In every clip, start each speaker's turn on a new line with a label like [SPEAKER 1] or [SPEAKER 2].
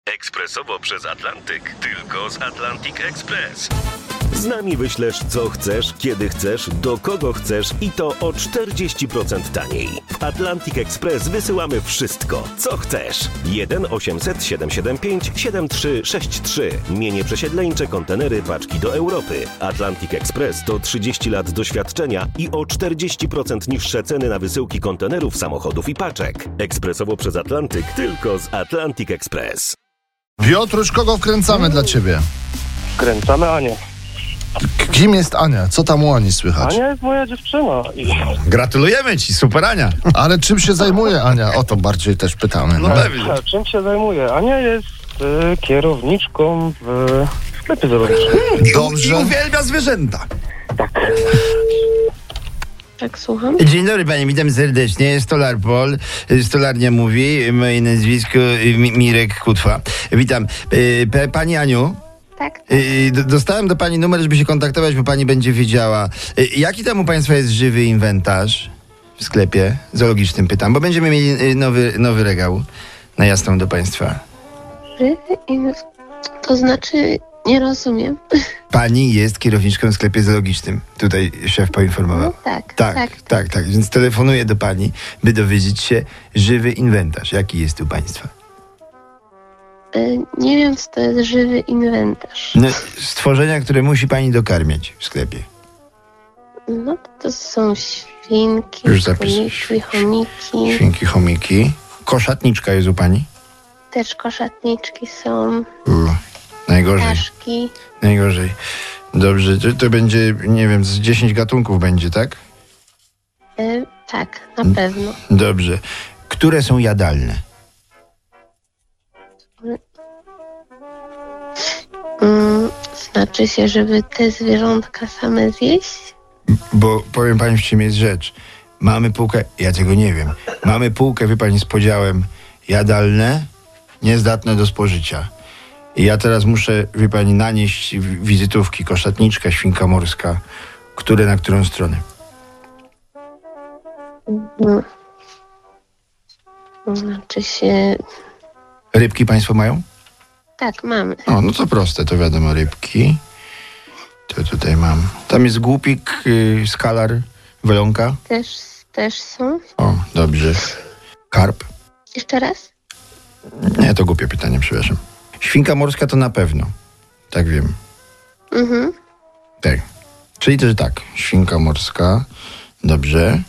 [SPEAKER 1] Ekspresowo przez Atlantyk. Tylko z Atlantic Express. Z nami wyślesz co chcesz, kiedy chcesz, do kogo chcesz i to o 40% taniej. W Atlantic Express wysyłamy wszystko, co chcesz. 1 800 775 7363. Mienie przesiedleńcze, kontenery, paczki do Europy. Atlantic Express to 30 lat doświadczenia i o 40% niższe ceny na wysyłki kontenerów, samochodów i paczek. Ekspresowo przez Atlantyk. Tylko z Atlantic Express.
[SPEAKER 2] Piotruś, kogo wkręcamy dla ciebie?
[SPEAKER 3] Wkręcamy Anię.
[SPEAKER 2] Kim jest Ania? Co tam u Ani słychać?
[SPEAKER 3] Ania jest moja dziewczyna.
[SPEAKER 4] Gratulujemy ci, super Ania.
[SPEAKER 2] Ale czym się zajmuje Ania? O to bardziej też pytamy.
[SPEAKER 4] No pewnie.
[SPEAKER 3] Czym się zajmuje? Ania jest kierowniczką w sklepie zoologicznym.
[SPEAKER 2] Dobrze.
[SPEAKER 4] I uwielbia zwierzęta.
[SPEAKER 5] Tak, słucham.
[SPEAKER 4] Dzień dobry panie, witam serdecznie. Stolarpol, Stolarnia mówi, moje nazwisko Mirek Kutwa. Witam. Pani Aniu?
[SPEAKER 5] Tak.
[SPEAKER 4] Dostałem do pani numer, żeby się kontaktować, bo pani będzie wiedziała. Jaki tam u państwa jest żywy inwentarz w sklepie zoologicznym, pytam, bo będziemy mieli nowy regał na jasną do państwa.
[SPEAKER 5] To znaczy, nie rozumiem.
[SPEAKER 4] Pani jest kierowniczką w sklepie zoologicznym. Tutaj szef poinformował.
[SPEAKER 5] No tak.
[SPEAKER 4] Tak. Więc telefonuję do pani, by dowiedzieć się żywy inwentarz. Jaki jest u państwa?
[SPEAKER 5] Nie wiem, co to jest żywy inwentarz.
[SPEAKER 4] No, stworzenia, które musi pani dokarmiać w sklepie.
[SPEAKER 5] No to są świnki,
[SPEAKER 4] Już zapis.
[SPEAKER 5] chomiki.
[SPEAKER 4] Świnki, chomiki. Koszatniczka jest u pani?
[SPEAKER 5] Też koszatniczki są.
[SPEAKER 4] Najgorzej.
[SPEAKER 5] Ptaszki.
[SPEAKER 4] Najgorzej. Dobrze, to będzie, nie wiem, z 10 gatunków będzie, tak?
[SPEAKER 5] Tak, na pewno.
[SPEAKER 4] Dobrze. Które są jadalne?
[SPEAKER 5] Znaczy się, żeby te zwierzątka same zjeść?
[SPEAKER 4] Bo powiem pani, w czym jest rzecz. Mamy półkę, ja tego nie wiem. Mamy półkę, wie pani, z podziałem jadalne, niezdatne do spożycia. I ja teraz muszę, wie pani, nanieść wizytówki. Koszatniczka, świnka morska. Które na którą stronę?
[SPEAKER 5] Znaczy się...
[SPEAKER 4] Rybki państwo mają?
[SPEAKER 5] Tak, mamy.
[SPEAKER 4] O, no to proste, to wiadomo, rybki. To tutaj mam. Tam jest głupik, skalar, welonka.
[SPEAKER 5] Też są.
[SPEAKER 4] O, dobrze. Karp?
[SPEAKER 5] Jeszcze raz?
[SPEAKER 4] Nie, to głupie pytanie, przepraszam. Świnka morska to na pewno. Tak wiem. Tak. Czyli też tak. Świnka morska. Dobrze.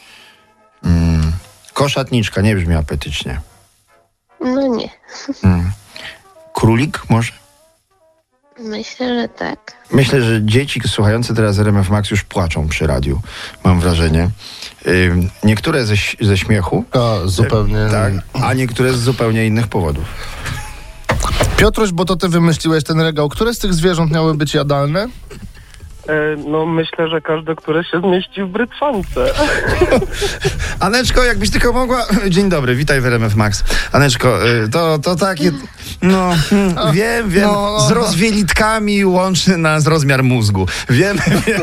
[SPEAKER 4] Koszatniczka nie brzmi apetycznie.
[SPEAKER 5] No nie.
[SPEAKER 4] Królik może?
[SPEAKER 5] Myślę, że tak.
[SPEAKER 4] Myślę, że dzieci słuchające teraz RMF Max już płaczą przy radiu. Mam wrażenie. Niektóre ze śmiechu.
[SPEAKER 2] A, zupełnie.
[SPEAKER 4] Tak. A niektóre z zupełnie innych powodów.
[SPEAKER 2] Piotruś, bo to ty wymyśliłeś ten regał. Które z tych zwierząt miały być jadalne?
[SPEAKER 3] No myślę, że każde, które się zmieści w brytwance.
[SPEAKER 4] Aneczko, jakbyś tylko mogła... Dzień dobry, witaj w RMF Max. Aneczko, to takie... No, wiem. Z rozwielitkami łączy nas rozmiar mózgu. Wiem.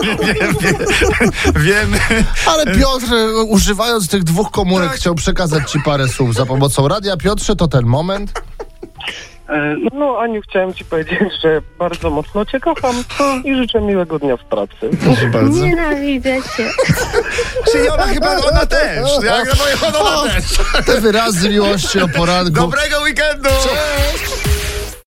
[SPEAKER 2] Ale Piotr, używając tych dwóch komórek, chciał przekazać ci parę słów za pomocą radia. Piotrze, to ten moment.
[SPEAKER 3] No, Aniu, chciałem ci powiedzieć, że bardzo mocno cię kocham i życzę miłego dnia w pracy.
[SPEAKER 4] Proszę bardzo.
[SPEAKER 5] Nienawidzę cię.
[SPEAKER 4] Czyli ona też. Ona też.
[SPEAKER 2] Te wyrazy miłości o poranku.
[SPEAKER 4] Dobrego weekendu!
[SPEAKER 2] Cześć!